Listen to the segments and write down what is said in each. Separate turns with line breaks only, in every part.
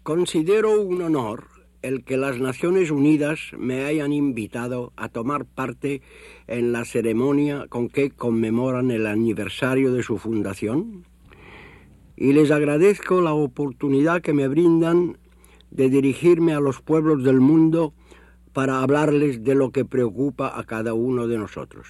Considero un honor el que las Naciones Unidas me hayan invitado a tomar parte en la ceremonia con que conmemoran el aniversario de su fundación, y les agradezco la oportunidad que me brindan de dirigirme a los pueblos del mundo para hablarles de lo que preocupa a cada uno de nosotros.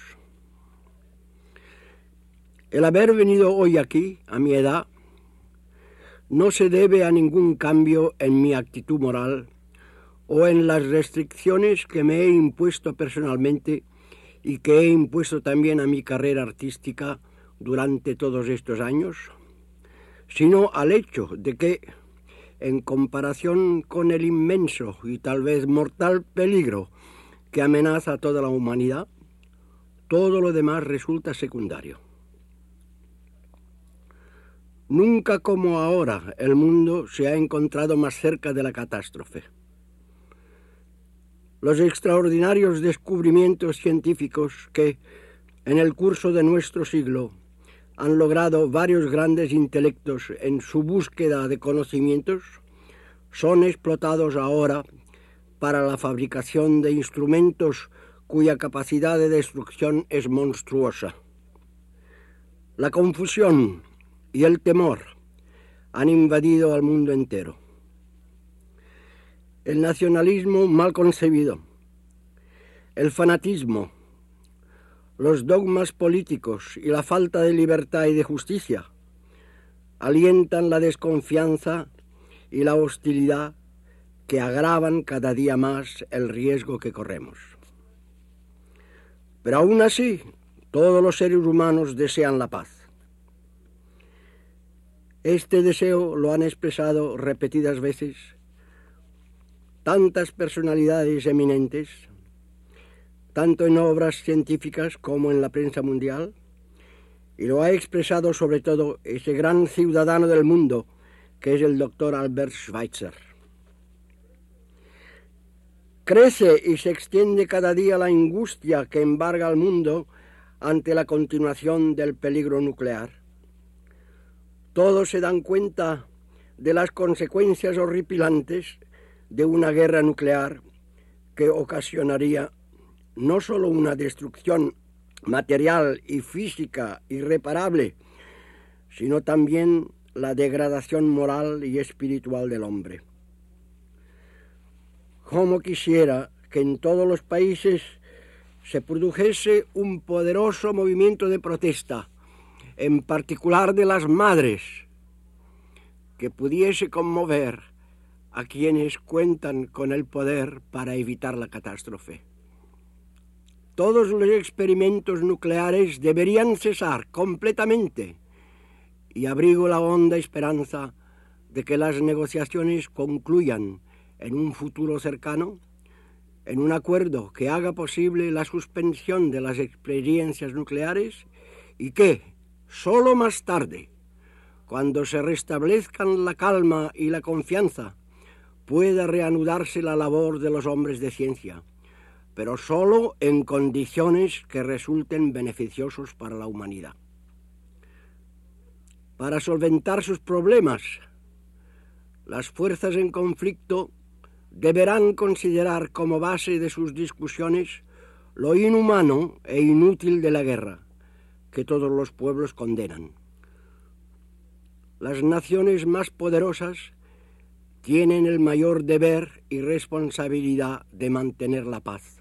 El haber venido hoy aquí, a mi edad, no se debe a ningún cambio en mi actitud moral o en las restricciones que me he impuesto personalmente y que he impuesto también a mi carrera artística durante todos estos años, sino al hecho de que, en comparación con el inmenso y tal vez mortal peligro que amenaza a toda la humanidad, todo lo demás resulta secundario. Nunca como ahora el mundo se ha encontrado más cerca de la catástrofe. Los extraordinarios descubrimientos científicos que, en el curso de nuestro siglo, han logrado varios grandes intelectos en su búsqueda de conocimientos, son explotados ahora para la fabricación de instrumentos cuya capacidad de destrucción es monstruosa. La confusión y el temor han invadido al mundo entero. El nacionalismo mal concebido, el fanatismo, los dogmas políticos y la falta de libertad y de justicia alientan la desconfianza y la hostilidad que agravan cada día más el riesgo que corremos. Pero aún así, todos los seres humanos desean la paz. Este deseo lo han expresado repetidas veces tantas personalidades eminentes, tanto en obras científicas como en la prensa mundial, y lo ha expresado sobre todo ese gran ciudadano del mundo que es el doctor Albert Schweitzer. Crece y se extiende cada día la angustia que embarga al mundo ante la continuación del peligro nuclear. Todos se dan cuenta de las consecuencias horripilantes de una guerra nuclear que ocasionaría no solo una destrucción material y física irreparable, sino también la degradación moral y espiritual del hombre. Como quisiera que en todos los países se produjese un poderoso movimiento de protesta, en particular de las madres, que pudiese conmover a quienes cuentan con el poder para evitar la catástrofe. Todos los experimentos nucleares deberían cesar completamente, y abrigo la honda esperanza de que las negociaciones concluyan en un futuro cercano en un acuerdo que haga posible la suspensión de las experiencias nucleares y que, solo más tarde, cuando se restablezcan la calma y la confianza, pueda reanudarse la labor de los hombres de ciencia, pero solo en condiciones que resulten beneficiosos para la humanidad. Para solventar sus problemas, las fuerzas en conflicto deberán considerar como base de sus discusiones lo inhumano e inútil de la guerra, que todos los pueblos condenan. Las naciones más poderosas tienen el mayor deber y responsabilidad de mantener la paz.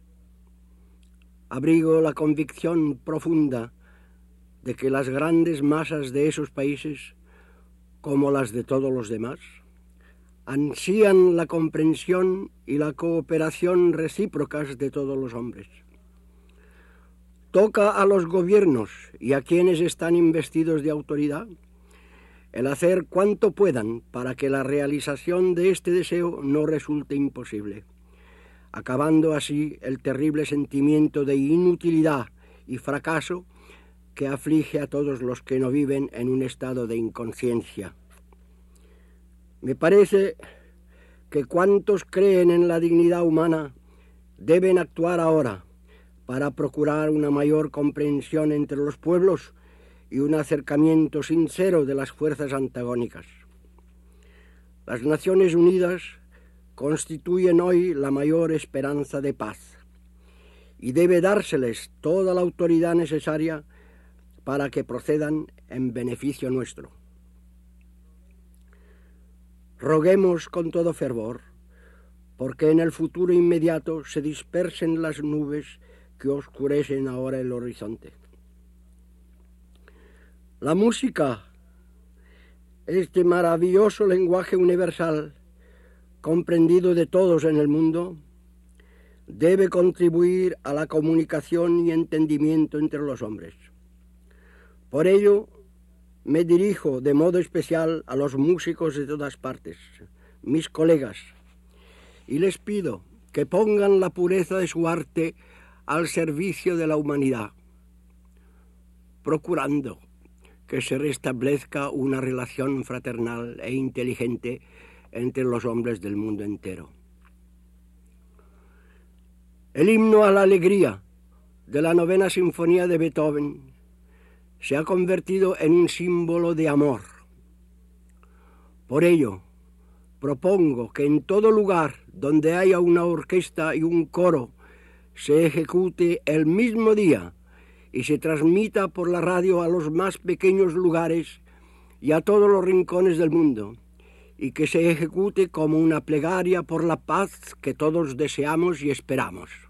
Abrigo la convicción profunda de que las grandes masas de esos países, como las de todos los demás, ansían la comprensión y la cooperación recíprocas de todos los hombres. Toca a los gobiernos y a quienes están investidos de autoridad el hacer cuanto puedan para que la realización de este deseo no resulte imposible, acabando así el terrible sentimiento de inutilidad y fracaso que aflige a todos los que no viven en un estado de inconsciencia. Me parece que cuantos creen en la dignidad humana deben actuar ahora para procurar una mayor comprensión entre los pueblos y un acercamiento sincero de las fuerzas antagónicas. Las Naciones Unidas constituyen hoy la mayor esperanza de paz y debe dárseles toda la autoridad necesaria para que procedan en beneficio nuestro. Roguemos con todo fervor porque en el futuro inmediato se dispersen las nubes que oscurecen ahora el horizonte. La música, este maravilloso lenguaje universal, comprendido de todos en el mundo, debe contribuir a la comunicación y entendimiento entre los hombres. Por ello, me dirijo de modo especial a los músicos de todas partes, mis colegas, y les pido que pongan la pureza de su arte al servicio de la humanidad, procurando que se restablezca una relación fraternal e inteligente entre los hombres del mundo entero. El himno a la alegría de la 9ª Sinfonía de Beethoven se ha convertido en un símbolo de amor. Por ello, propongo que en todo lugar donde haya una orquesta y un coro se ejecute el mismo día y se transmita por la radio a los más pequeños lugares y a todos los rincones del mundo, y que se ejecute como una plegaria por la paz que todos deseamos y esperamos.